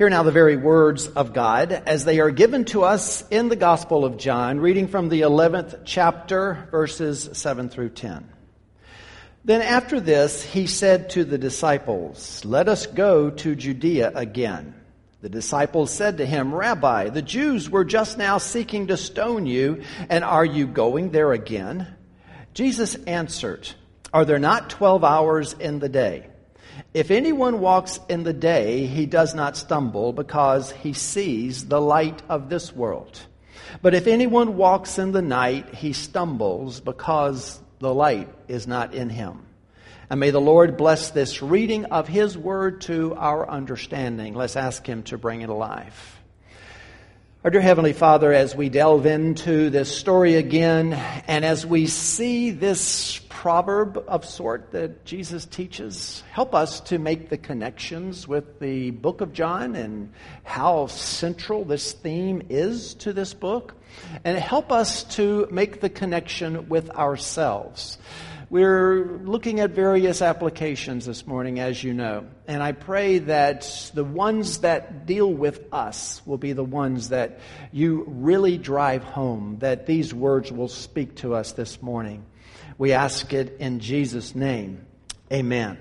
Hear now the very words of God as they are given to us in the Gospel of John, reading from the 11th chapter, verses 7 through 10. Then after this, he said to the disciples, "Let us go to Judea again." The disciples said to him, "Rabbi, the Jews were just now seeking to stone you, and are you going there again?" Jesus answered, "Are there not 12 hours in the day? If anyone walks in the day, he does not stumble because he sees the light of this world. But if anyone walks in the night, he stumbles because the light is not in him." And may the Lord bless this reading of His Word to our understanding. Let's ask Him to bring it alive. Our dear Heavenly Father, as we delve into this story again, and as we see this proverb of sort that Jesus teaches, help us to make the connections with the book of John and how central this theme is to this book, and help us to make the connection with ourselves. We're looking at various applications this morning, as you know, and I pray that the ones that deal with us will be the ones that you really drive home, that these words will speak to us this morning. We ask it in Jesus' name. Amen.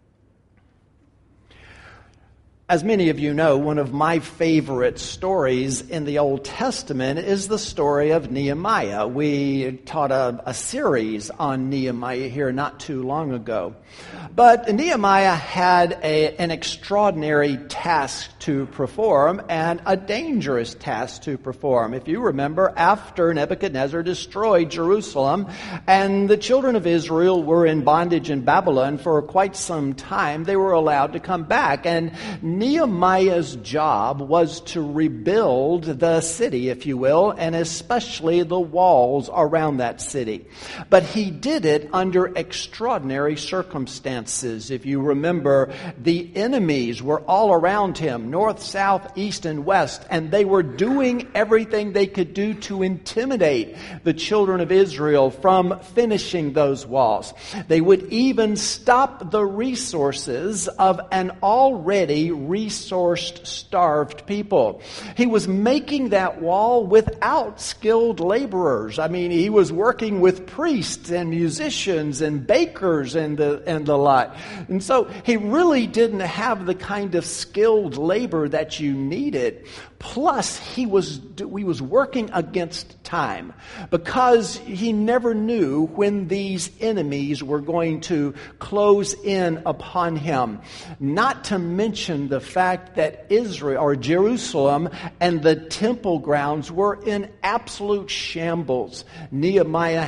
As many of you know, one of my favorite stories in the Old Testament is the story of Nehemiah. We taught a series on Nehemiah here not too long ago. But Nehemiah had an extraordinary task to perform and a dangerous task to perform. If you remember, after Nebuchadnezzar destroyed Jerusalem and the children of Israel were in bondage in Babylon for quite some time, they were allowed to come back. And Nehemiah's job was to rebuild the city, if you will, and especially the walls around that city. But he did it under extraordinary circumstances. If you remember, the enemies were all around him, north, south, east, and west, and they were doing everything they could do to intimidate the children of Israel from finishing those walls. They would even stop the resources of an already resourced, starved people. He was making that wall without skilled laborers. I mean, he was working with priests and musicians and bakers and the lot. And so he really didn't have the kind of skilled labor that you needed. Plus, he was working against time because he never knew when these enemies were going to close in upon him. Not to mention the fact that Israel or Jerusalem and the temple grounds were in absolute shambles. Nebuchadnezzar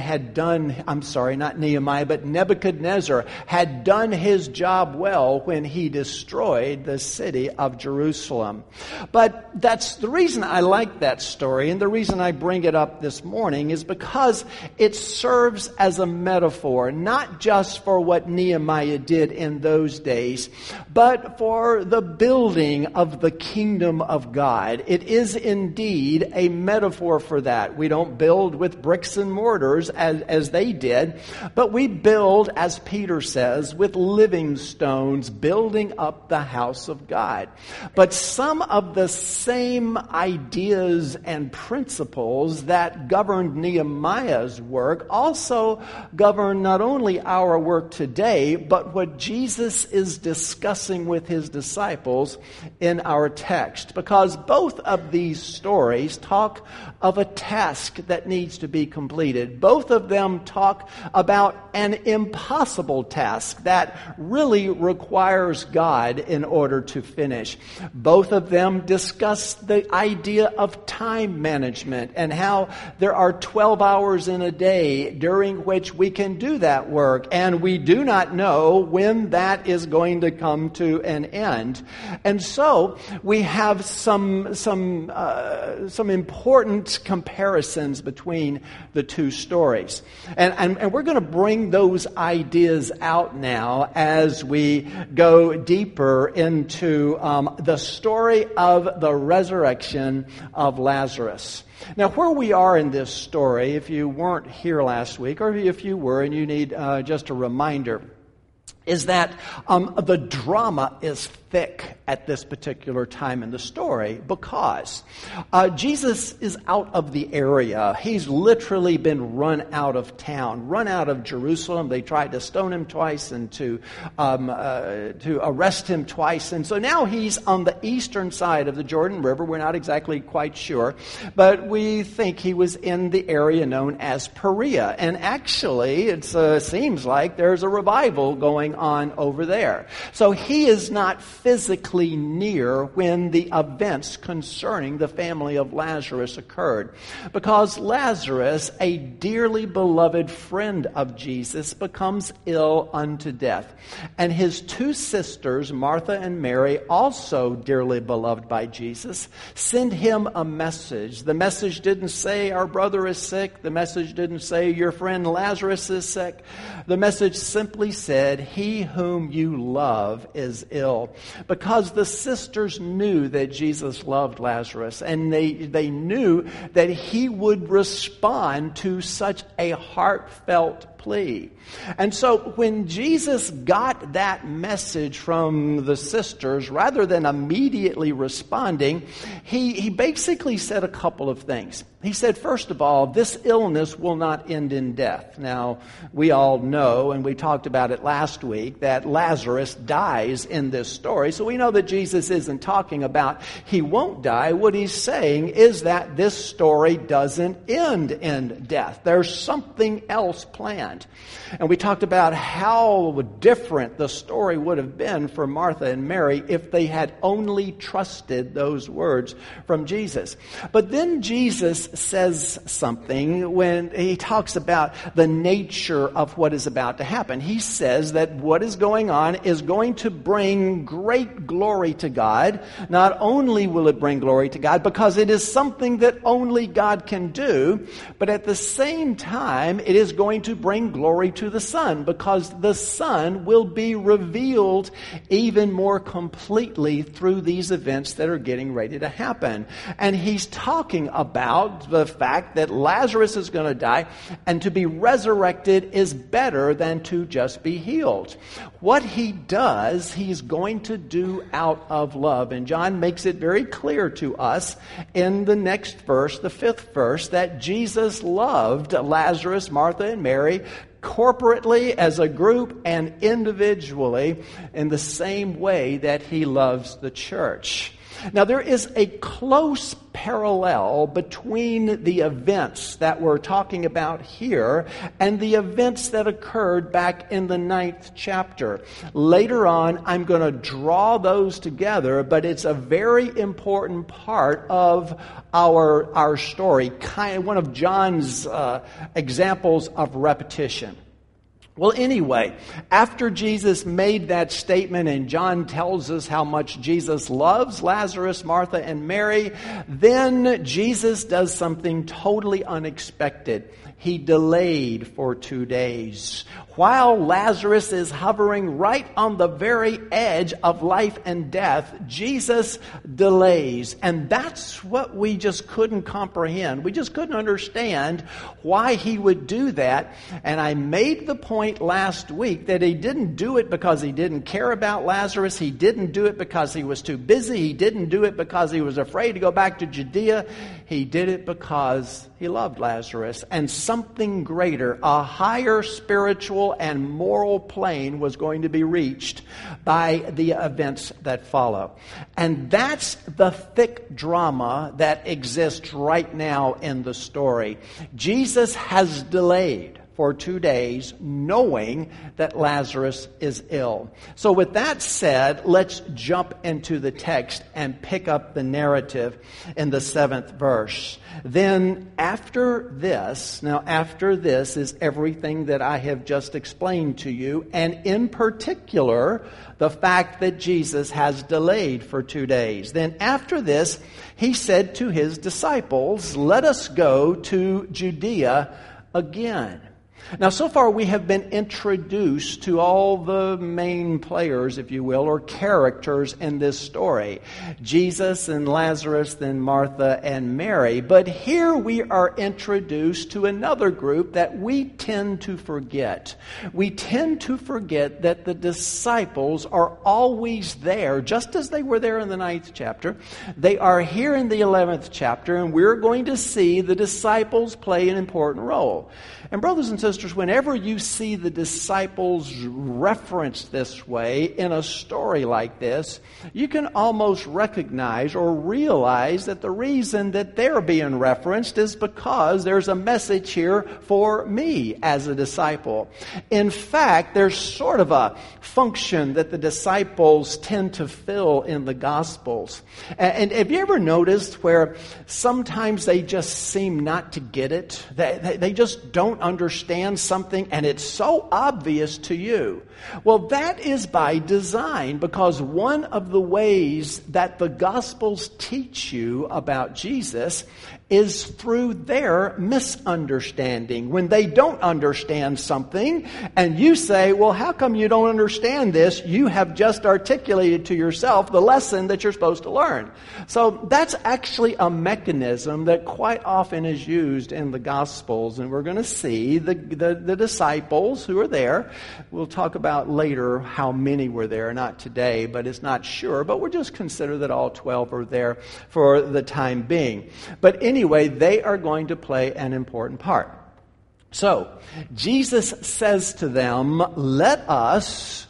had done his job well when he destroyed the city of Jerusalem. But that's the reason I like that story, and the reason I bring it up this morning is because it serves as a metaphor, not just for what Nehemiah did in those days, but for the building of the kingdom of God. It is indeed a metaphor for that. We don't build with bricks and mortars as they did, but we build, as Peter says, with living stones, building up the house of God. But some of the same ideas and principles that governed Nehemiah's work also govern not only our work today, but what Jesus is discussing with his disciples in our text. Because both of these stories talk of a task that needs to be completed. Both of them talk about an impossible task that really requires God in order to finish. Both of them discuss the idea of time management and how there are 12 hours in a day during which we can do that work, and we do not know when that is going to come to an end. And so we have some important comparisons between the two stories. And we're going to bring those ideas out now as we go deeper into the story of the resurrection of Lazarus. Now, where we are in this story, if you weren't here last week, or if you were and you need just a reminder, is that the drama is thick at this particular time in the story because Jesus is out of the area. He's literally been run out of town, run out of Jerusalem. They tried to stone him twice and to arrest him twice. And so now he's on the eastern side of the Jordan River. We're not exactly quite sure, but we think he was in the area known as Perea. And actually, it seems like there's a revival going on over there. So he is not physically near when the events concerning the family of Lazarus occurred. Because Lazarus, a dearly beloved friend of Jesus, becomes ill unto death. And his two sisters, Martha and Mary, also dearly beloved by Jesus, send him a message. The message didn't say, our brother is sick. The message didn't say, your friend Lazarus is sick. The message simply said, he whom you love is ill. Because the sisters knew that Jesus loved Lazarus, and they knew that he would respond to such a heartfelt plea. And so when Jesus got that message from the sisters, rather than immediately responding, he basically said a couple of things. He said, first of all, this illness will not end in death. Now, we all know, and we talked about it last week, that Lazarus dies in this story. So we know that Jesus isn't talking about he won't die. What he's saying is that this story doesn't end in death. There's something else planned. And we talked about how different the story would have been for Martha and Mary if they had only trusted those words from Jesus. But then Jesus says something when he talks about the nature of what is about to happen. He says that what is going on is going to bring great glory to God. Not only will it bring glory to God because it is something that only God can do, but at the same time it is going to bring glory to the Son, because the Son will be revealed even more completely through these events that are getting ready to happen. And he's talking about the fact that Lazarus is going to die, and to be resurrected is better than to just be healed. What he does, he's going to do out of love. And John makes it very clear to us in the next verse, the 5th verse, that Jesus loved Lazarus, Martha, and Mary corporately, as a group, and individually in the same way that he loves the church. Now, there is a close parallel between the events that we're talking about here and the events that occurred back in the 9th chapter. Later on, I'm going to draw those together, but it's a very important part of our story, kind of one of John's examples of repetition. Well, anyway, after Jesus made that statement and John tells us how much Jesus loves Lazarus, Martha, and Mary, then Jesus does something totally unexpected. He delayed for 2 days. While Lazarus is hovering right on the very edge of life and death, Jesus delays. And that's what we just couldn't comprehend. We just couldn't understand why he would do that. And I made the point last week that he didn't do it because he didn't care about Lazarus. He didn't do it because he was too busy. He didn't do it because he was afraid to go back to Judea. He did it because he loved Lazarus. And something greater, a higher spiritual and moral plane was going to be reached by the events that follow. And that's the thick drama that exists right now in the story. Jesus has delayed for 2 days, knowing that Lazarus is ill. So with that said, let's jump into the text and pick up the narrative in the 7th verse. Then after this is everything that I have just explained to you, and in particular, the fact that Jesus has delayed for 2 days. Then after this, he said to his disciples, "Let us go to Judea again." Now, so far we have been introduced to all the main players, if you will, or characters in this story. Jesus and Lazarus, then Martha and Mary. But here we are introduced to another group that we tend to forget. We tend to forget that the disciples are always there, just as they were there in the 9th chapter. They are here in the 11th chapter, and we're going to see the disciples play an important role. And brothers and sisters, whenever you see the disciples referenced this way in a story like this, you can almost recognize or realize that the reason that they're being referenced is because there's a message here for me as a disciple. In fact, there's sort of a function that the disciples tend to fill in the Gospels. And have you ever noticed where sometimes they just seem not to get it? They just don't understand something, and it's so obvious to you. Well, that is by design, because one of the ways that the Gospels teach you about Jesus is through their misunderstanding. When they don't understand something, and you say, well, how come you don't understand this? You have just articulated to yourself the lesson that you're supposed to learn. So that's actually a mechanism that quite often is used in the Gospels, and we're going to see the disciples who are there. We'll talk about later how many were there, not today, but it's not sure, but we'll just consider that all 12 are there for the time being. But anyway, they are going to play an important part. So, Jesus says to them, let us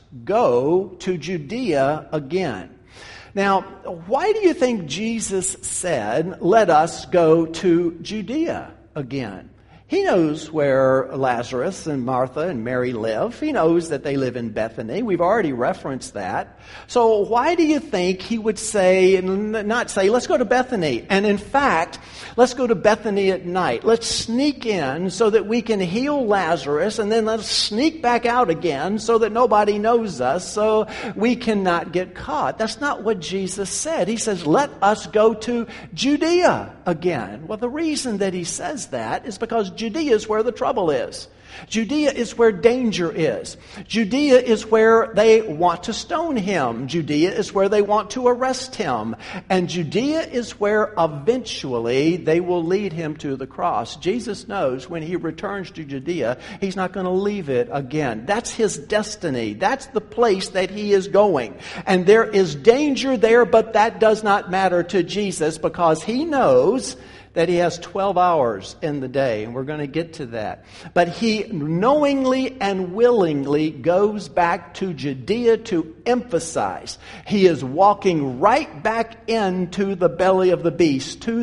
go to Judea again. Now, why do you think Jesus said, let us go to Judea again? He knows where Lazarus and Martha and Mary live. He knows that they live in Bethany. We've already referenced that. So why do you think he would say, not say, let's go to Bethany? And in fact, let's go to Bethany at night. Let's sneak in so that we can heal Lazarus, and then let's sneak back out again so that nobody knows us, so we cannot get caught. That's not what Jesus said. He says, let us go to Judea again. Well, the reason that he says that is because Judea is where the trouble is. Judea is where danger is. Judea is where they want to stone him. Judea is where they want to arrest him. And Judea is where eventually they will lead him to the cross. Jesus knows when he returns to Judea, he's not going to leave it again. That's his destiny. That's the place that he is going. And there is danger there, but that does not matter to Jesus, because he knows that he has 12 hours in the day, and we're going to get to that. But he knowingly and willingly goes back to Judea to emphasize. He is walking right back into the belly of the beast, to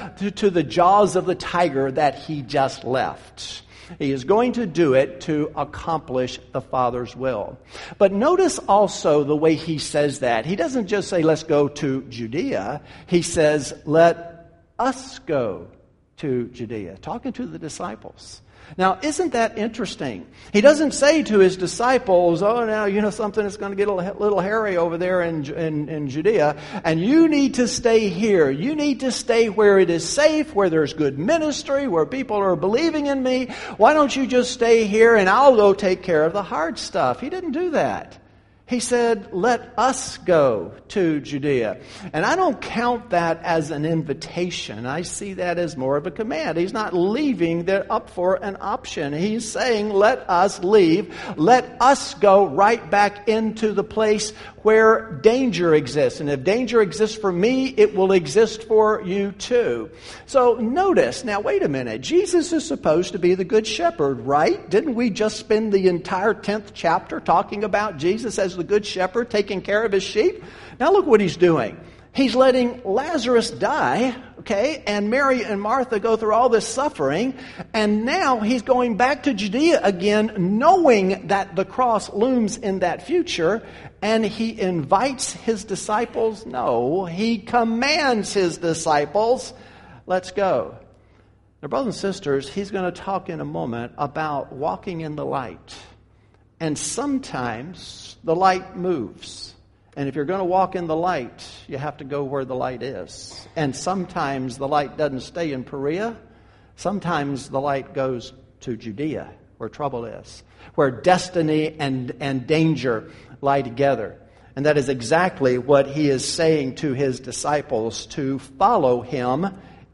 the jaws of the tiger that he just left. He is going to do it to accomplish the Father's will. But notice also the way he says that. He doesn't just say, let's go to Judea. He says, let us go to Judea, talking to the disciples. Now, isn't that interesting? He doesn't say to his disciples, oh, now, you know something, it's going to get a little hairy over there in Judea, and you need to stay here. You need to stay where it is safe, where there's good ministry, where people are believing in me. Why don't you just stay here and I'll go take care of the hard stuff? He didn't do that. He said, let us go to Judea. And I don't count that as an invitation. I see that as more of a command. He's not leaving that up for an option. He's saying, let us leave. Let us go right back into the place where danger exists. And if danger exists for me, it will exist for you too. So notice, now wait a minute. Jesus is supposed to be the good shepherd, right? Didn't we just spend the entire 10th chapter talking about Jesus as the good shepherd taking care of his sheep? Now look what he's doing. He's letting Lazarus die, okay, and Mary and Martha go through all this suffering, and now he's going back to Judea again, knowing that the cross looms in that future, and he invites his disciples. No, he commands his disciples, let's go. Now, brothers and sisters, he's going to talk in a moment about walking in the light. And sometimes the light moves. And if you're going to walk in the light, you have to go where the light is. And sometimes the light doesn't stay in Perea. Sometimes the light goes to Judea, where trouble is, where destiny and danger lie together. And that is exactly what he is saying to his disciples, to follow him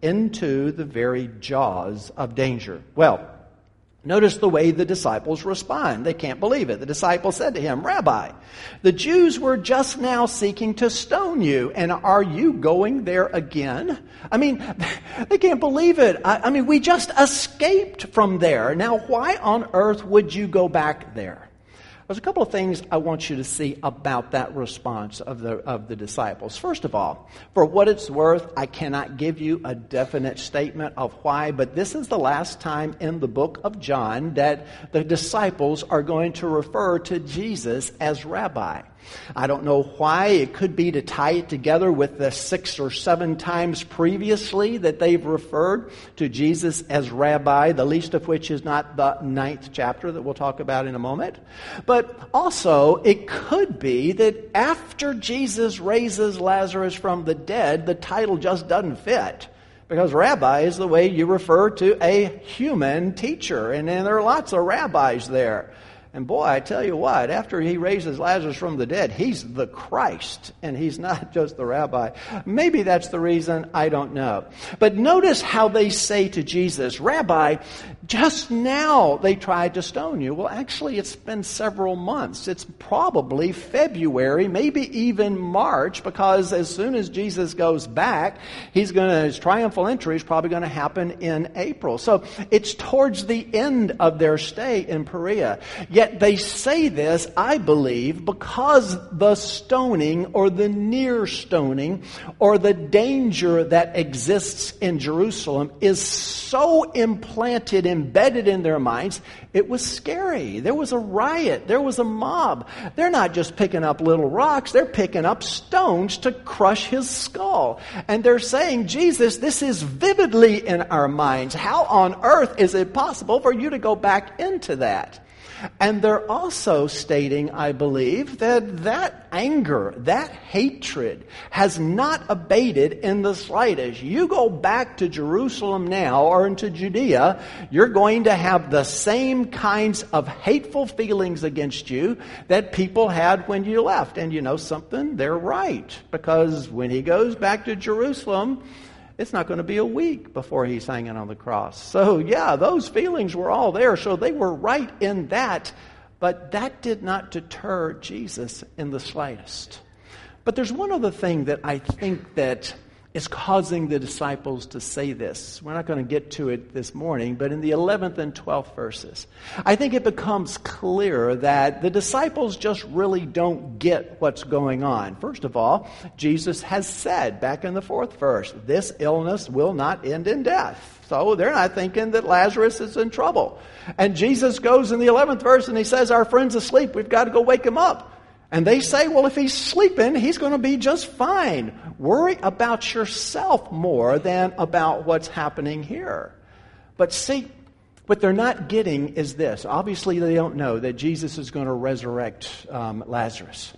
into the very jaws of danger. Well, notice the way the disciples respond. They can't believe it. The disciples said to him, "Rabbi, the Jews were just now seeking to stone you, and are you going there again?" I mean, they can't believe it. I mean, we just escaped from there. Now, why on earth would you go back there? There's a couple of things I want you to see about that response of the disciples. First of all, for what it's worth, I cannot give you a definite statement of why, but this is the last time in the book of John that the disciples are going to refer to Jesus as Rabbi. I don't know why. It could be to tie it together with the 6 or 7 times previously that they've referred to Jesus as Rabbi, the least of which is not the 9th chapter that we'll talk about in a moment. But also, it could be that after Jesus raises Lazarus from the dead, the title just doesn't fit. Because rabbi is the way you refer to a human teacher. And there are lots of rabbis there. And boy, I tell you what, after he raises Lazarus from the dead, he's the Christ, and he's not just the rabbi. Maybe that's the reason, I don't know. But notice how they say to Jesus, "Rabbi, just now they tried to stone you." Well, actually, it's been several months. It's probably February, maybe even March, because as soon as Jesus goes back, his triumphal entry is probably going to happen in April. So it's towards the end of their stay in Perea. Yet they say this, I believe, because the stoning or the near stoning or the danger that exists in Jerusalem is so implanted, embedded in their minds, it was scary. There was a riot. There was a mob. They're not just picking up little rocks. They're picking up stones to crush his skull. And they're saying, "Jesus, this is vividly in our minds. How on earth is it possible for you to go back into that?" And they're also stating, I believe, that anger, that hatred has not abated in the slightest. You go back to Jerusalem now or into Judea, you're going to have the same kinds of hateful feelings against you that people had when you left. And you know something? They're right. Because when he goes back to Jerusalem, it's not going to be a week before he's hanging on the cross. So yeah, those feelings were all there. So they were right in that. But that did not deter Jesus in the slightest. But there's one other thing that I think that is causing the disciples to say this. We're not going to get to it this morning, but in the 11th and 12th verses, I think it becomes clear that the disciples just really don't get what's going on. First of all, Jesus has said back in the 4th verse, this illness will not end in death. So they're not thinking that Lazarus is in trouble. And Jesus goes in the 11th verse and he says, our friend's asleep. We've got to go wake him up. And they say, well, if he's sleeping, he's going to be just fine. Worry about yourself more than about what's happening here. But see, what they're not getting is this. Obviously, they don't know that Jesus is going to resurrect Lazarus.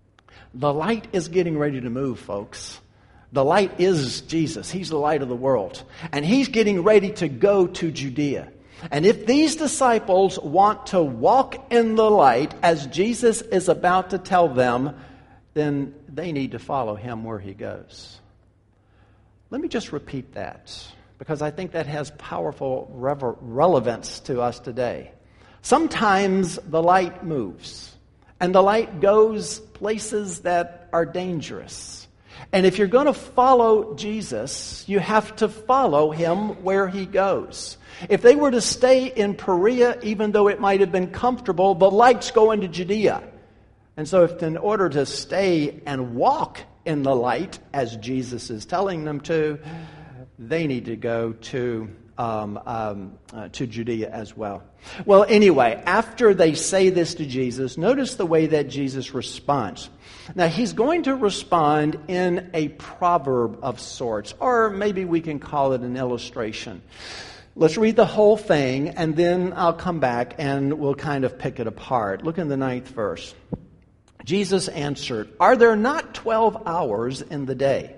The light is getting ready to move, folks. The light is Jesus. He's the light of the world. And he's getting ready to go to Judea. And if these disciples want to walk in the light as Jesus is about to tell them, then they need to follow him where he goes. Let me just repeat that, because I think that has powerful relevance to us today. Sometimes the light moves, and the light goes places that are dangerous. And if you're going to follow Jesus, you have to follow him where he goes. If they were to stay in Perea, even though it might have been comfortable, the light's go into Judea. And so if in order to stay and walk in the light, as Jesus is telling them to, they need to go to Judea as well. Well, anyway, after they say this to Jesus, notice the way that Jesus responds. Now, he's going to respond in a proverb of sorts, or maybe we can call it an illustration. Let's read the whole thing, and then I'll come back and we'll kind of pick it apart. Look in the 9th verse. Jesus answered, "Are there not 12 hours in the day?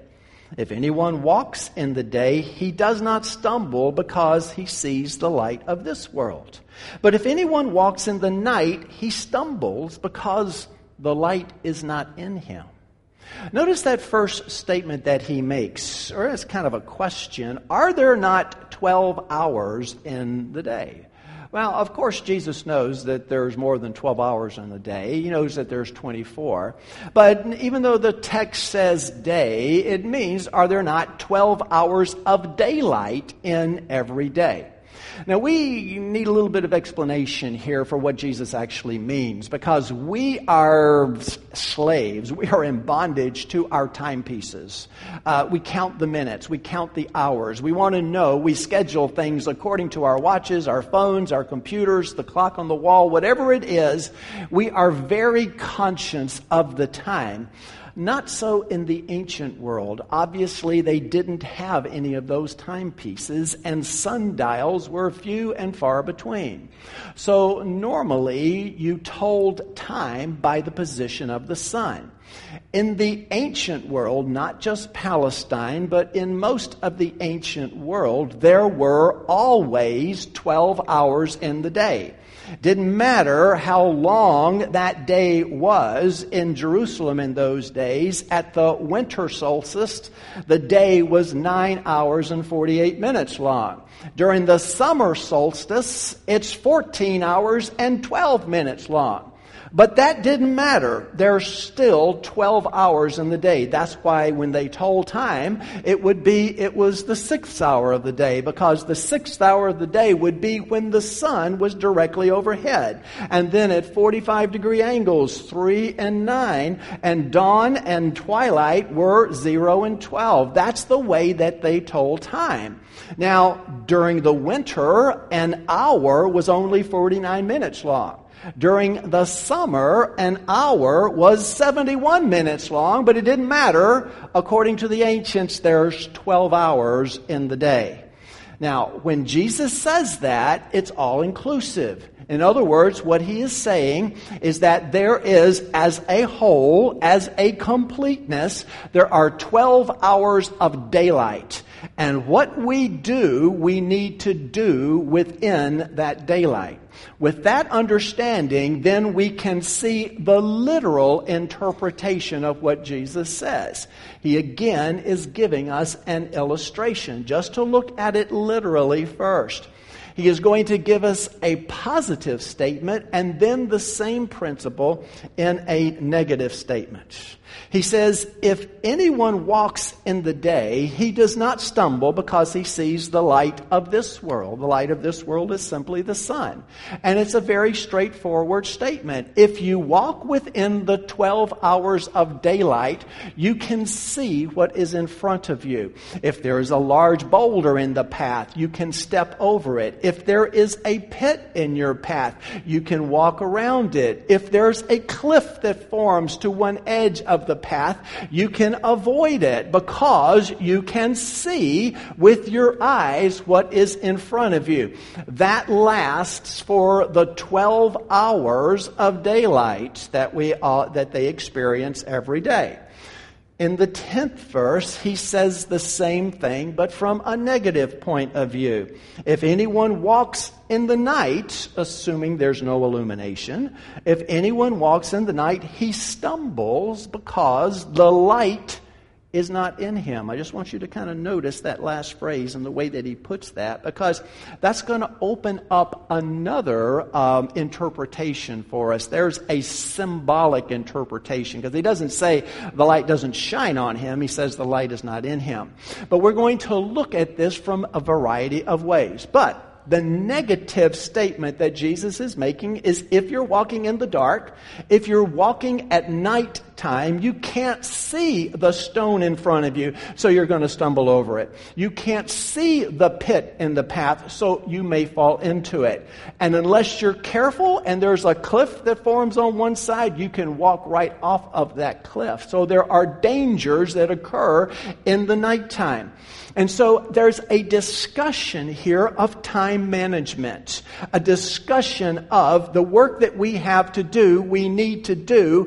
If anyone walks in the day, he does not stumble because he sees the light of this world. But if anyone walks in the night, he stumbles because the light is not in him. Notice that first statement that he makes, or it's kind of a question. Are there not 12 hours in the day? Well, of course, Jesus knows that there's more than 12 hours in the day. He knows that there's 24. But even though the text says day, it means, are there not 12 hours of daylight in every day? Now, we need a little bit of explanation here for what Jesus actually means, because we are slaves. We are in bondage to our timepieces. We count the minutes. We count the hours. We want to know. We schedule things according to our watches, our phones, our computers, the clock on the wall, whatever it is. We are very conscious of the time. Not so in the ancient world. Obviously, they didn't have any of those timepieces, and sundials were few and far between. So normally, you told time by the position of the sun. In the ancient world, not just Palestine, but in most of the ancient world, there were always 12 hours in the day. Didn't matter how long that day was in Jerusalem in those days. At the winter solstice, the day was 9 hours and 48 minutes long. During the summer solstice, it's 14 hours and 12 minutes long. But that didn't matter. There's still 12 hours in the day. That's why when they told time, it was the 6th hour of the day, because the 6th hour of the day would be when the sun was directly overhead. And then at 45-degree angles, 3 and 9, and dawn and twilight were 0 and 12. That's the way that they told time. Now, during the winter, an hour was only 49 minutes long. During the summer, an hour was 71 minutes long, but it didn't matter. According to the ancients, there's 12 hours in the day. Now, when Jesus says that, it's all-inclusive. In other words, what he is saying is that there is, as a whole, as a completeness, there are 12 hours of daylight. And what we do, we need to do within that daylight. With that understanding, then we can see the literal interpretation of what Jesus says. He again is giving us an illustration, just to look at it literally first. He is going to give us a positive statement and then the same principle in a negative statement. He says, if anyone walks in the day, he does not stumble because he sees the light of this world. The light of this world is simply the sun. And it's a very straightforward statement. If you walk within the 12 hours of daylight, you can see what is in front of you. If there is a large boulder in the path, you can step over it. If there is a pit in your path, you can walk around it. If there's a cliff that forms to one edge of the path, you can avoid it because you can see with your eyes what is in front of you. That lasts for the 12 hours of daylight that they experience every day. In the 10th verse, he says the same thing, but from a negative point of view. If anyone walks in the night, assuming there's no illumination, if anyone walks in the night, he stumbles because the light is not in him. I just want you to kind of notice that last phrase and the way that he puts that, because that's going to open up another interpretation for us. There's a symbolic interpretation, because he doesn't say the light doesn't shine on him. He says the light is not in him. But we're going to look at this from a variety of ways. But the negative statement that Jesus is making is, if you're walking in the dark, if you're walking at night time, you can't see the stone in front of you, so you're going to stumble over it. You can't see the pit in the path, so you may fall into it. And unless you're careful and there's a cliff that forms on one side, you can walk right off of that cliff. So there are dangers that occur in the nighttime. And so there's a discussion here of time management, a discussion of the work that we have to do, we need to do.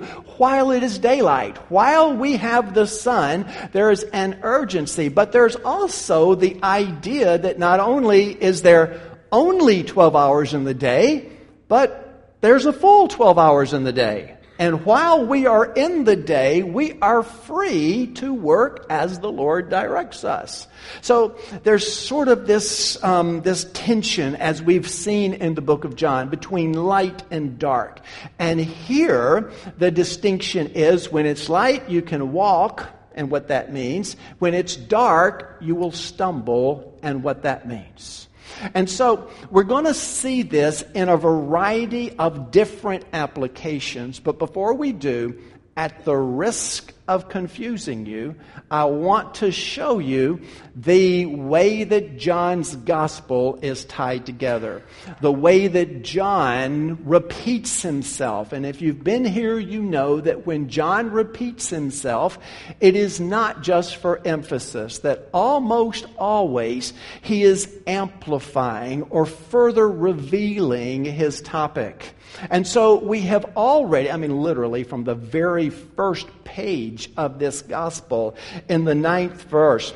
while it is daylight, while we have the sun, there is an urgency. But there's also the idea that not only is there only 12 hours in the day, but there's a full 12 hours in the day. And while we are in the day, we are free to work as the Lord directs us. So there's sort of this tension, as we've seen in the book of John, between light and dark. And here, the distinction is when it's light, you can walk, and what that means. When it's dark, you will stumble, and what that means. And so we're going to see this in a variety of different applications. But before we do, at the risk of confusing you, I want to show you the way that John's gospel is tied together. The way that John repeats himself. And if you've been here, you know that when John repeats himself, it is not just for emphasis. That almost always he is amplifying or further revealing his topic. And so we have already, literally from the very first page of this gospel, in the 9th verse,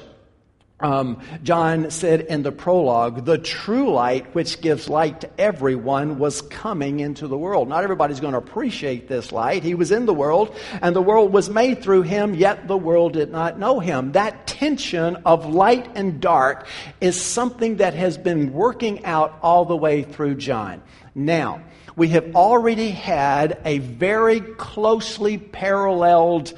John said in the prologue, the true light which gives light to everyone was coming into the world. Not everybody's going to appreciate this light. He was in the world, and the world was made through him, yet the world did not know him. That tension of light and dark is something that has been working out all the way through John. Now, we have already had a very closely paralleled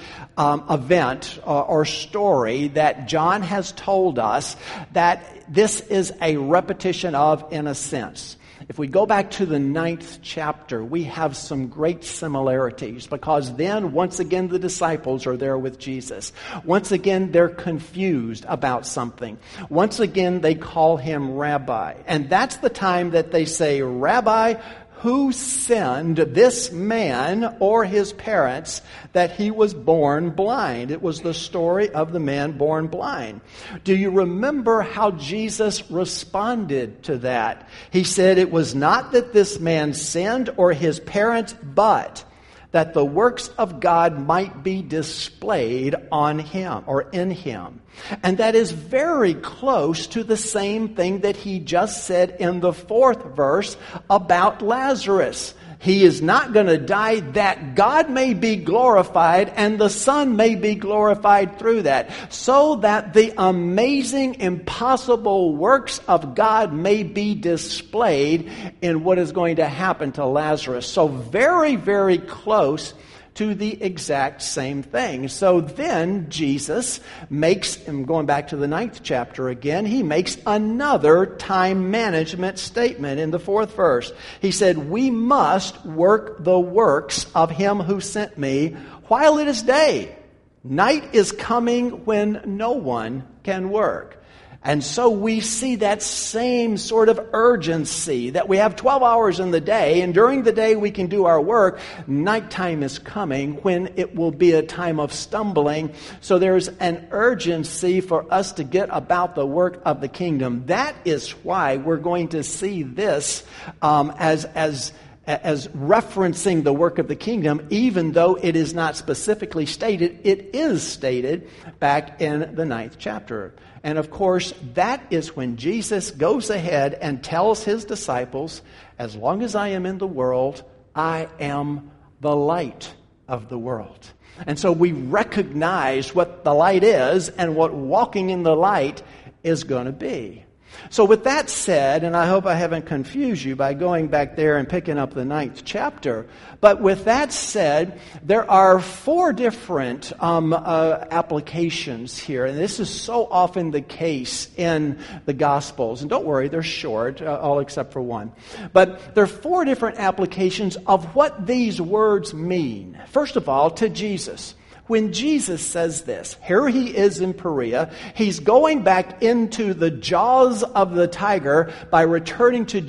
event or story that John has told us that this is a repetition of, in a sense. If we go back to the 9th chapter, we have some great similarities because then, once again, the disciples are there with Jesus. Once again, they're confused about something. Once again, they call him Rabbi. And that's the time that they say, Rabbi, who sinned, this man or his parents, that he was born blind? It was the story of the man born blind. Do you remember how Jesus responded to that? He said it was not that this man sinned or his parents, but that the works of God might be displayed on him or in him. And that is very close to the same thing that he just said in the 4th verse about Lazarus. He is not going to die that God may be glorified and the Son may be glorified through that, so that the amazing, impossible works of God may be displayed in what is going to happen to Lazarus. So very, very close to the exact same thing. So then Jesus makes, and going back to the 9th chapter again, he makes another time management statement in the 4th verse. He said, we must work the works of him who sent me while it is day. Night is coming when no one can work. And so we see that same sort of urgency that we have 12 hours in the day, and during the day we can do our work. Nighttime is coming when it will be a time of stumbling. So there's an urgency for us to get about the work of the kingdom. That is why we're going to see this as referencing the work of the kingdom, even though it is not specifically stated. It is stated back in the 9th chapter. And of course, that is when Jesus goes ahead and tells his disciples, as long as I am in the world, I am the light of the world. And so we recognize what the light is and what walking in the light is going to be. So with that said, and I hope I haven't confused you by going back there and picking up the 9th chapter, but with that said, there are 4 different applications here, and this is so often the case in the Gospels. And don't worry, they're short, all except for one. But there are 4 different applications of what these words mean. First of all, to Jesus. When Jesus says this, here he is in Perea, he's going back into the jaws of the tiger by returning to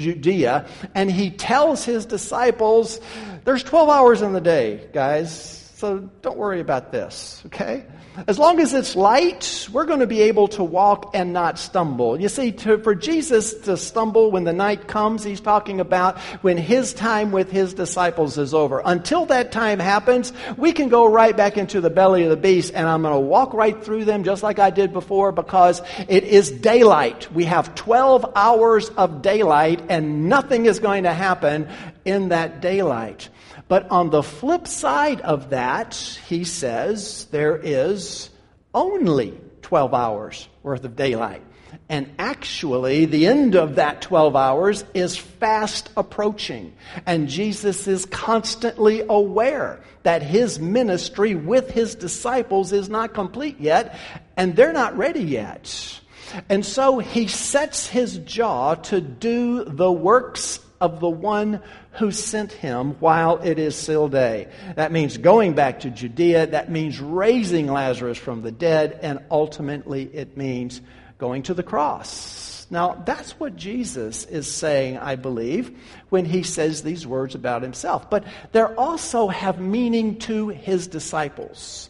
Judea, and he tells his disciples, there's 12 hours in the day, guys. So don't worry about this, okay? As long as it's light, we're going to be able to walk and not stumble. You see, for Jesus to stumble when the night comes, he's talking about when his time with his disciples is over. Until that time happens, we can go right back into the belly of the beast, and I'm going to walk right through them just like I did before, because it is daylight. We have 12 hours of daylight, and nothing is going to happen in that daylight. But on the flip side of that, he says there is only 12 hours worth of daylight. And actually, the end of that 12 hours is fast approaching. And Jesus is constantly aware that his ministry with his disciples is not complete yet, and they're not ready yet. And so he sets his jaw to do the works of the one who sent him while it is still day. That means going back to Judea. That means raising Lazarus from the dead. And ultimately it means going to the cross. Now, that's what Jesus is saying, I believe, when he says these words about himself. But they also have meaning to his disciples.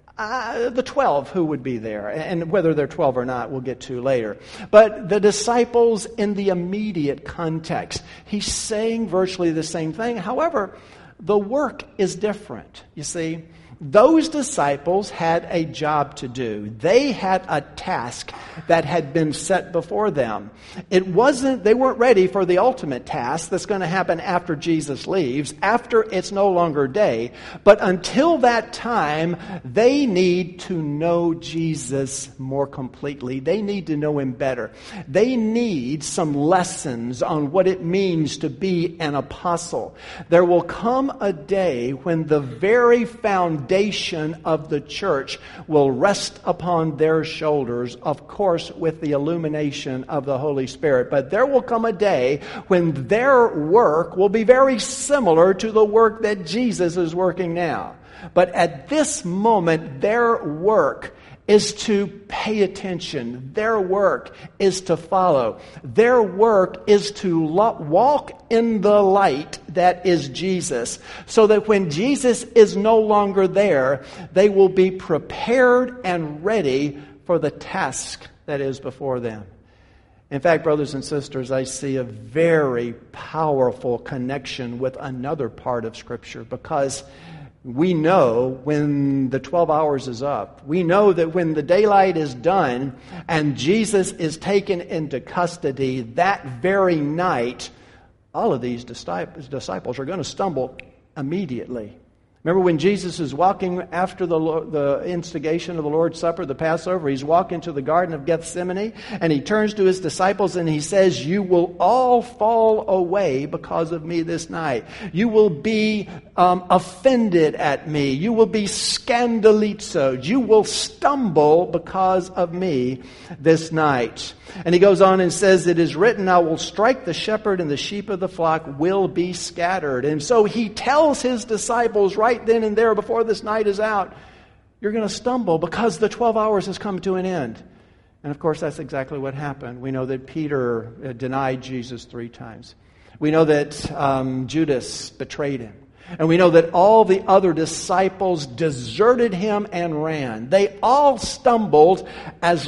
The 12 who would be there, and whether they're 12 or not, we'll get to later. But the disciples in the immediate context, he's saying virtually the same thing. However, the work is different. You see, those disciples had a job to do. They had a task that had been set before them. They weren't ready for the ultimate task that's going to happen after Jesus leaves, after it's no longer day. But until that time, they need to know Jesus more completely. They need to know him better. They need some lessons on what it means to be an apostle. There will come a day when the very foundation of the church will rest upon their shoulders, of course, with the illumination of the Holy Spirit. But there will come a day when their work will be very similar to the work that Jesus is working now. But at this moment, their work is to pay attention. Their work is to follow. Their work is to walk in the light that is Jesus, so that when Jesus is no longer there, they will be prepared and ready for the task that is before them. In fact, brothers and sisters, I see a very powerful connection with another part of Scripture, because we know when the 12 hours is up, we know that when the daylight is done and Jesus is taken into custody that very night, all of these disciples are going to stumble immediately. Remember when Jesus is walking after the instigation of the Lord's Supper, the Passover, he's walking to the Garden of Gethsemane, and he turns to his disciples and he says, "You will all fall away because of me this night. You will be offended at me. You will be scandalizoed. You will stumble because of me this night." And he goes on and says, "It is written, I will strike the shepherd and the sheep of the flock will be scattered." And so he tells his disciples right then and there before this night is out, you're going to stumble because the 12 hours has come to an end. And of course, that's exactly what happened. We know that Peter denied Jesus 3 times. We know that Judas betrayed him. And we know that all the other disciples deserted him and ran. They all stumbled as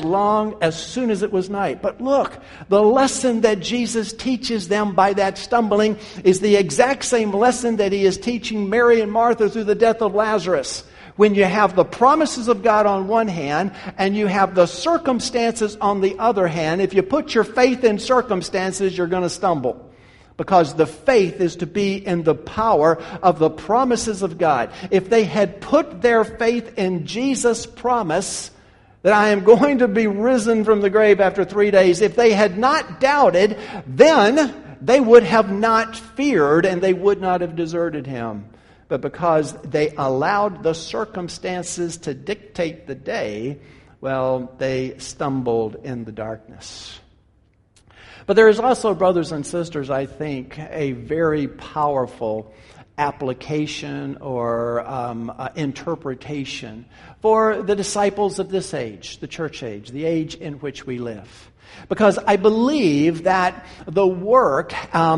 soon as it was night. But look, the lesson that Jesus teaches them by that stumbling is the exact same lesson that he is teaching Mary and Martha through the death of Lazarus. When you have the promises of God on one hand and you have the circumstances on the other hand, if you put your faith in circumstances, you're going to stumble. Because the faith is to be in the power of the promises of God. If they had put their faith in Jesus' promise that I am going to be risen from the grave after 3 days, if they had not doubted, then they would have not feared and they would not have deserted him. But because they allowed the circumstances to dictate the day, well, they stumbled in the darkness. But there is also, brothers and sisters, I think, a very powerful application or interpretation for the disciples of this age, the church age, the age in which we live. Because I believe that the work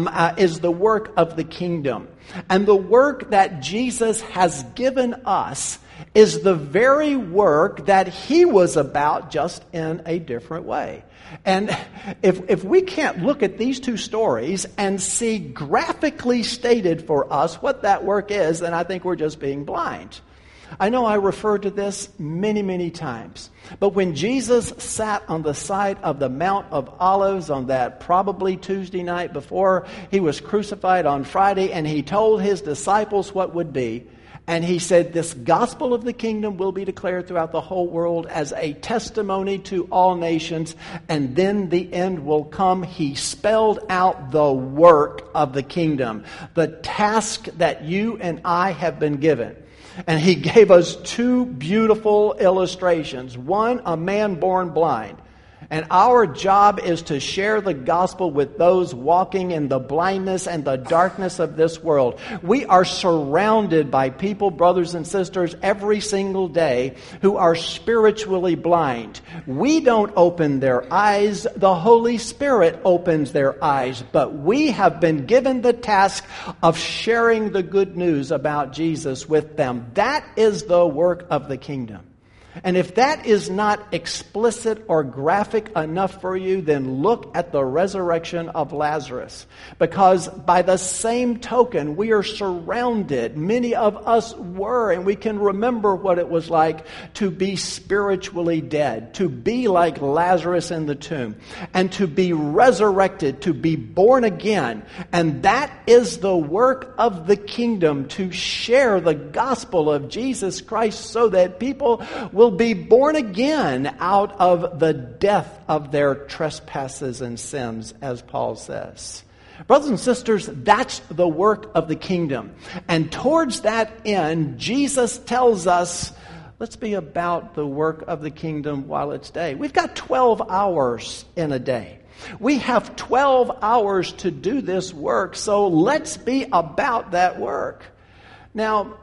is the work of the kingdom. And the work that Jesus has given us is the very work that he was about, just in a different way. And if we can't look at these two stories and see graphically stated for us what that work is, then I think we're just being blind. I know I referred to this many, many times. But when Jesus sat on the side of the Mount of Olives on that probably Tuesday night before he was crucified on Friday, and he told his disciples what would be, and he said, this gospel of the kingdom will be declared throughout the whole world as a testimony to all nations, and then the end will come. He spelled out the work of the kingdom, the task that you and I have been given. And he gave us two beautiful illustrations. One, a man born blind. And our job is to share the gospel with those walking in the blindness and the darkness of this world. We are surrounded by people, brothers and sisters, every single day who are spiritually blind. We don't open their eyes. The Holy Spirit opens their eyes. But we have been given the task of sharing the good news about Jesus with them. That is the work of the kingdom. And if that is not explicit or graphic enough for you, then look at the resurrection of Lazarus. Because by the same token, we are surrounded, many of us were, and we can remember what it was like to be spiritually dead, to be like Lazarus in the tomb, and to be resurrected, to be born again. And that is the work of the kingdom, to share the gospel of Jesus Christ so that people will be born again out of the death of their trespasses and sins, as Paul says. Brothers and sisters, that's the work of the kingdom. And towards that end, Jesus tells us, let's be about the work of the kingdom while it's day. We've got 12 hours in a day. We have 12 hours to do this work, so let's be about that work. Now,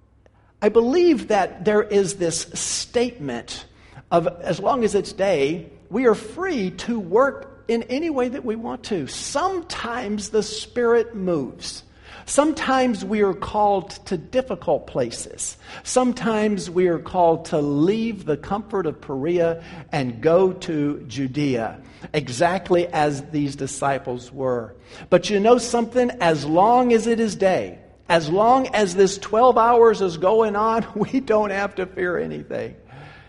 I believe that there is this statement of, as long as it's day, we are free to work in any way that we want to. Sometimes the Spirit moves. Sometimes we are called to difficult places. Sometimes we are called to leave the comfort of Perea and go to Judea, exactly as these disciples were. But you know something? As long as it is day, as long as this 12 hours is going on, we don't have to fear anything.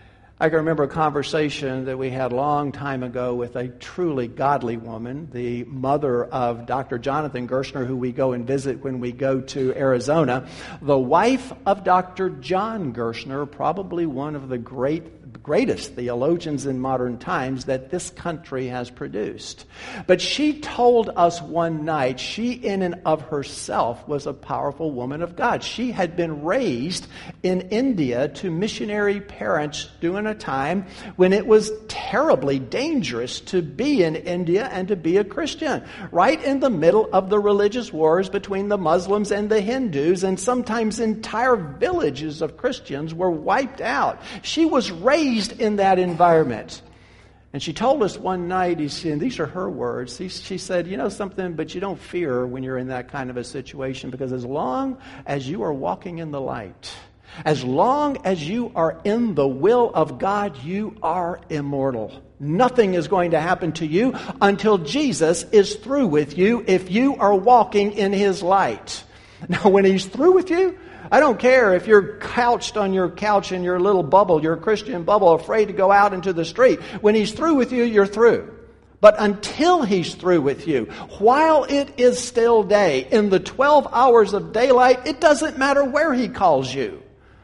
I can remember a conversation that we had a long time ago with a truly godly woman, the mother of Dr. Jonathan Gerstner, who we go and visit when we go to Arizona. The wife of Dr. John Gerstner, probably one of the greatest theologians in modern times that this country has produced. But she told us one night, she in and of herself was a powerful woman of God. She had been raised in India to missionary parents during a time when it was terribly dangerous to be in India and to be a Christian. Right in the middle of the religious wars between the Muslims and the Hindus, and sometimes entire villages of Christians were wiped out. She was raised in that environment. And she told us one night, and these are her words, she said, you know something, but you don't fear when you're in that kind of a situation, because as long as you are walking in the light, as long as you are in the will of God, you are immortal. Nothing is going to happen to you until Jesus is through with you if you are walking in His light. Now, when He's through with you, I don't care if you're couched on your couch in your little bubble, your Christian bubble, afraid to go out into the street. When He's through with you, you're through. But until He's through with you, while it is still day, in the 12 hours of daylight, it doesn't matter where He calls you.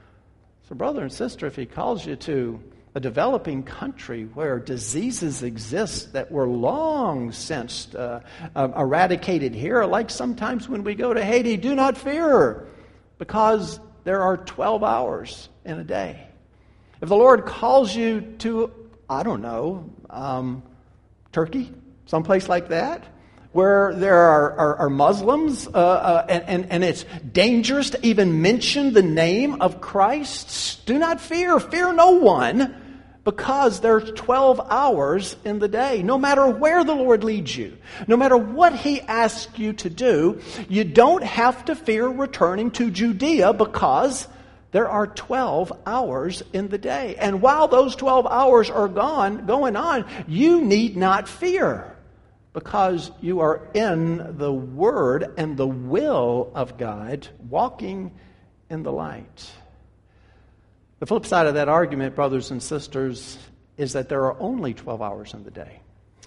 So brother and sister, if He calls you to a developing country where diseases exist that were long since eradicated here, like sometimes when we go to Haiti, do not fear, because there are 12 hours in a day. If the Lord calls you to, I don't know, Turkey, someplace like that, where there are Muslims, and it's dangerous to even mention the name of Christ. Do not fear. Fear no one, because there's 12 hours in the day. No matter where the Lord leads you, no matter what He asks you to do, you don't have to fear returning to Judea, because there are 12 hours in the day. And while those 12 hours are going on, you need not fear, because you are in the Word and the will of God, walking in the light. The flip side of that argument, brothers and sisters, is that there are only 12 hours in the day.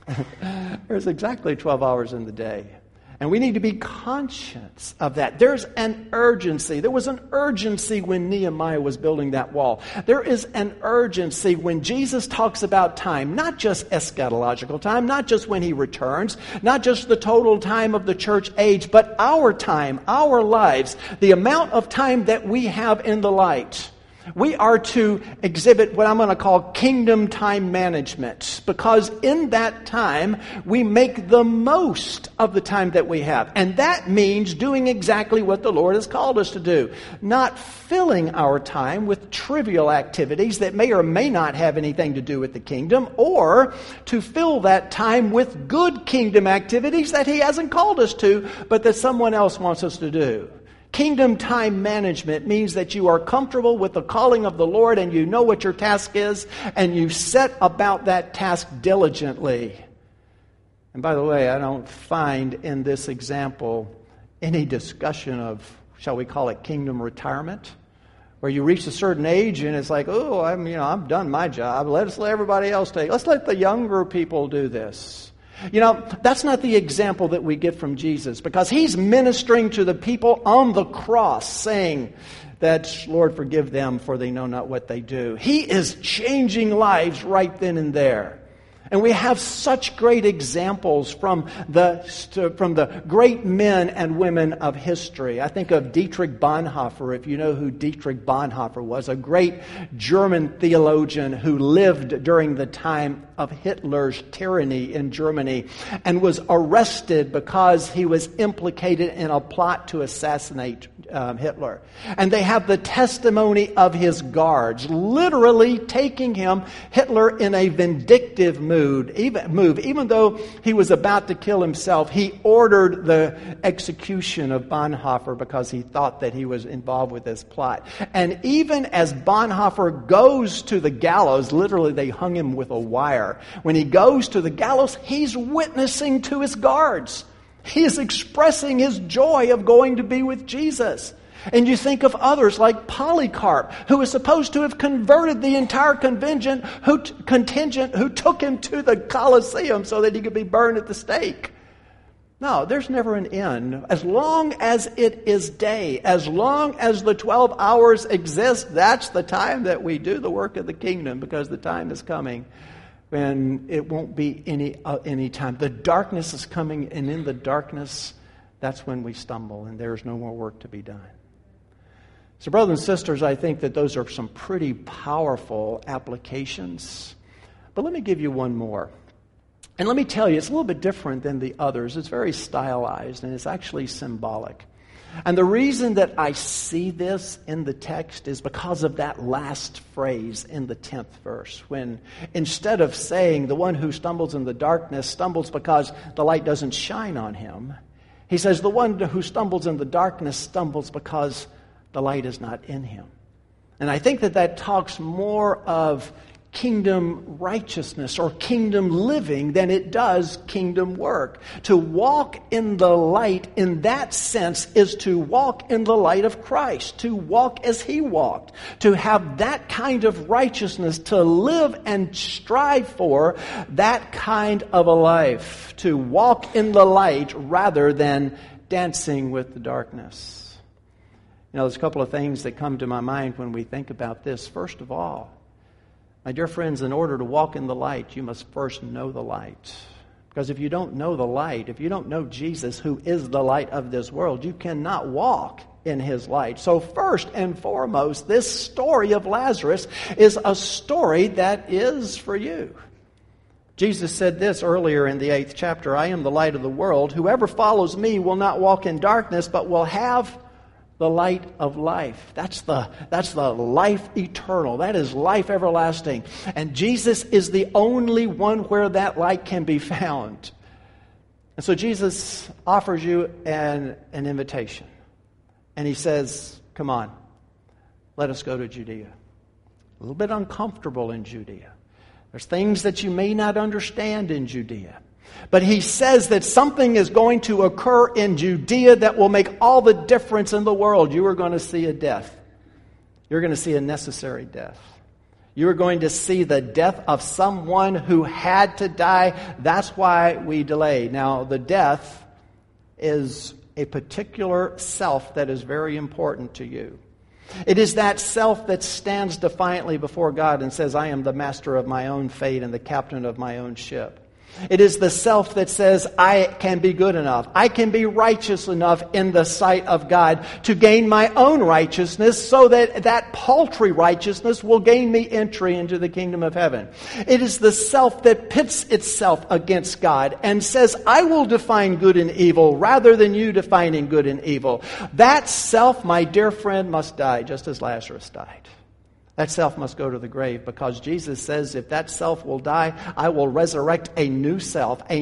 There's exactly 12 hours in the day. And we need to be conscious of that. There's an urgency. There was an urgency when Nehemiah was building that wall. There is an urgency when Jesus talks about time, not just eschatological time, not just when He returns, not just the total time of the church age, but our time, our lives, the amount of time that we have in the light. We are to exhibit what I'm going to call kingdom time management, because in that time we make the most of the time that we have. And that means doing exactly what the Lord has called us to do. Not filling our time with trivial activities that may or may not have anything to do with the kingdom, or to fill that time with good kingdom activities that He hasn't called us to, but that someone else wants us to do. Kingdom time management means that you are comfortable with the calling of the Lord, and you know what your task is, and you set about that task diligently. And by the way, I don't find in this example any discussion of, shall we call it, kingdom retirement, where you reach a certain age and it's like, oh, I'm done my job. Let's let everybody else take it. Let's let the younger people do this. That's not the example that we get from Jesus, because He's ministering to the people on the cross, saying that, Lord, forgive them, for they know not what they do. He is changing lives right then and there. And we have such great examples from the great men and women of history. I think of Dietrich Bonhoeffer, if you know who Dietrich Bonhoeffer was, a great German theologian who lived during the time of Hitler's tyranny in Germany and was arrested because he was implicated in a plot to assassinate Hitler. And they have the testimony of his guards literally taking Hitler in a vindictive move. Even though he was about to kill himself, he ordered the execution of Bonhoeffer because he thought that he was involved with this plot. And even as Bonhoeffer goes to the gallows, literally they hung him with a wire. When he goes to the gallows, he's witnessing to his guards. He is expressing his joy of going to be with Jesus. And you think of others like Polycarp, who was supposed to have converted the entire contingent who took him to the Colosseum so that he could be burned at the stake. No, there's never an end. As long as it is day, as long as the 12 hours exist, that's the time that we do the work of the kingdom, because the time is coming when it won't be any time. The darkness is coming, and in the darkness, that's when we stumble, and there's no more work to be done. So, brothers and sisters, I think that those are some pretty powerful applications. But let me give you one more. And let me tell you, it's a little bit different than the others. It's very stylized, and it's actually symbolic. And the reason that I see this in the text is because of that last phrase in the 10th verse, when instead of saying the one who stumbles in the darkness stumbles because the light doesn't shine on him, he says the one who stumbles in the darkness stumbles because the light is not in him. And I think that talks more of kingdom righteousness or kingdom living than it does kingdom work. To walk in the light in that sense is to walk in the light of Christ, to walk as He walked, to have that kind of righteousness, to live and strive for that kind of a life, to walk in the light rather than dancing with the darkness. There's a couple of things that come to my mind when we think about this. First of all, my dear friends, in order to walk in the light, you must first know the light. Because if you don't know the light, if you don't know Jesus, who is the light of this world, you cannot walk in His light. So first and foremost, this story of Lazarus is a story that is for you. Jesus said this earlier in the 8th chapter, I am the light of the world. Whoever follows me will not walk in darkness, but will have the light of life. That's the life eternal. That is life everlasting. And Jesus is the only one where that light can be found. And so Jesus offers you an invitation. And he says, come on, let us go to Judea. A little bit uncomfortable in Judea. There's things that you may not understand in Judea. But he says that something is going to occur in Judea that will make all the difference in the world. You are going to see a death. You're going to see a necessary death. You are going to see the death of someone who had to die. That's why we delayed. Now, the death is a particular self that is very important to you. It is that self that stands defiantly before God and says, I am the master of my own fate and the captain of my own ship. It is the self that says, I can be good enough. I can be righteous enough in the sight of God to gain my own righteousness so that that paltry righteousness will gain me entry into the kingdom of heaven. It is the self that pits itself against God and says, I will define good and evil rather than you defining good and evil. That self, my dear friend, must die just as Lazarus died. That self must go to the grave because Jesus says if that self will die, I will resurrect a new self, a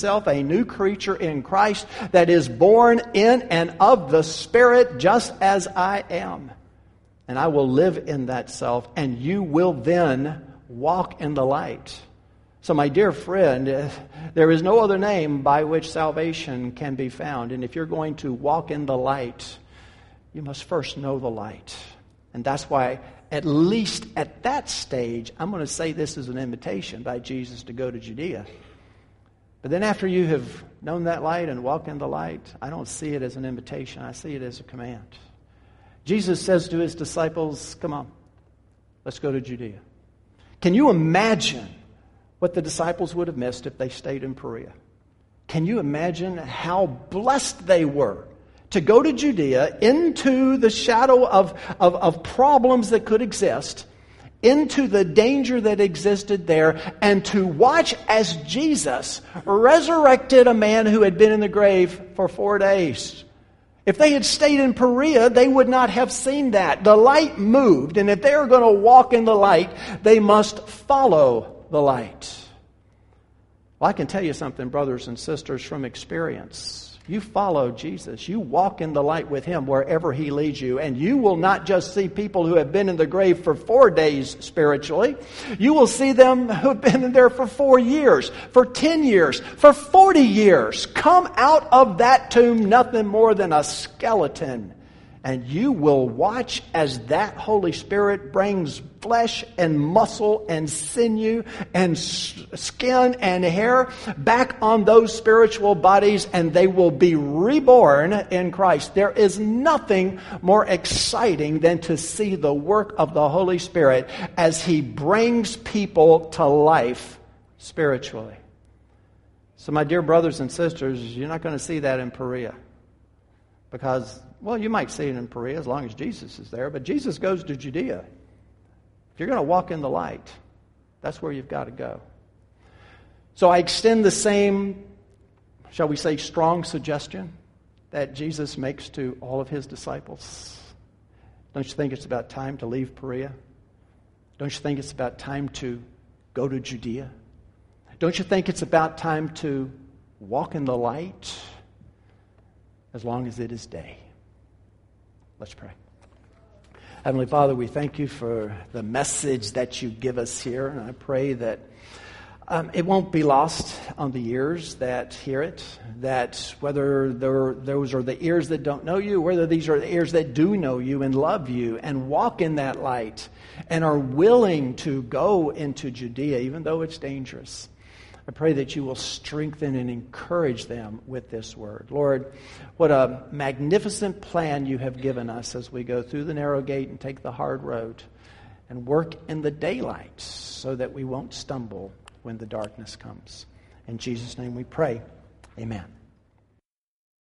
new creature in Christ that is born in and of the Spirit just as I am. And I will live in that self and you will then walk in the light. So my dear friend, there is no other name by which salvation can be found. And if you're going to walk in the light, you must first know the light. And that's why at least at that stage, I'm going to say this is an invitation by Jesus to go to Judea. But then after you have known that light and walked in the light, I don't see it as an invitation. I see it as a command. Jesus says to his disciples, come on, let's go to Judea. Can you imagine what the disciples would have missed if they stayed in Perea? Can you imagine how blessed they were to go to Judea into the shadow of problems that could exist, into the danger that existed there, and to watch as Jesus resurrected a man who had been in the grave for 4 days. If they had stayed in Perea, they would not have seen that. The light moved, and if they are going to walk in the light, they must follow the light. Well, I can tell you something, brothers and sisters, from experience. You follow Jesus. You walk in the light with Him wherever He leads you. And you will not just see people who have been in the grave for 4 days spiritually. You will see them who have been in there for 4 years, for 10 years, for 40 years. Come out of that tomb nothing more than a skeleton. And you will watch as that Holy Spirit brings flesh and muscle and sinew and skin and hair back on those spiritual bodies, and they will be reborn in Christ. There is nothing more exciting than to see the work of the Holy Spirit as He brings people to life spiritually. So my dear brothers and sisters, you're not going to see that in Perea. Because, well, you might see it in Perea as long as Jesus is there, but Jesus goes to Judea. If you're going to walk in the light, that's where you've got to go. So I extend the same, shall we say, strong suggestion that Jesus makes to all of His disciples. Don't you think it's about time to leave Perea? Don't you think it's about time to go to Judea? Don't you think it's about time to walk in the light? As long as it is day. Let's pray. Heavenly Father, we thank You for the message that You give us here. And I pray that it won't be lost on the ears that hear it. That whether those are the ears that don't know You, whether these are the ears that do know You and love You and walk in that light and are willing to go into Judea, even though it's dangerous. I pray that You will strengthen and encourage them with this word. Lord, what a magnificent plan You have given us as we go through the narrow gate and take the hard road and work in the daylight so that we won't stumble when the darkness comes. In Jesus' name we pray. Amen.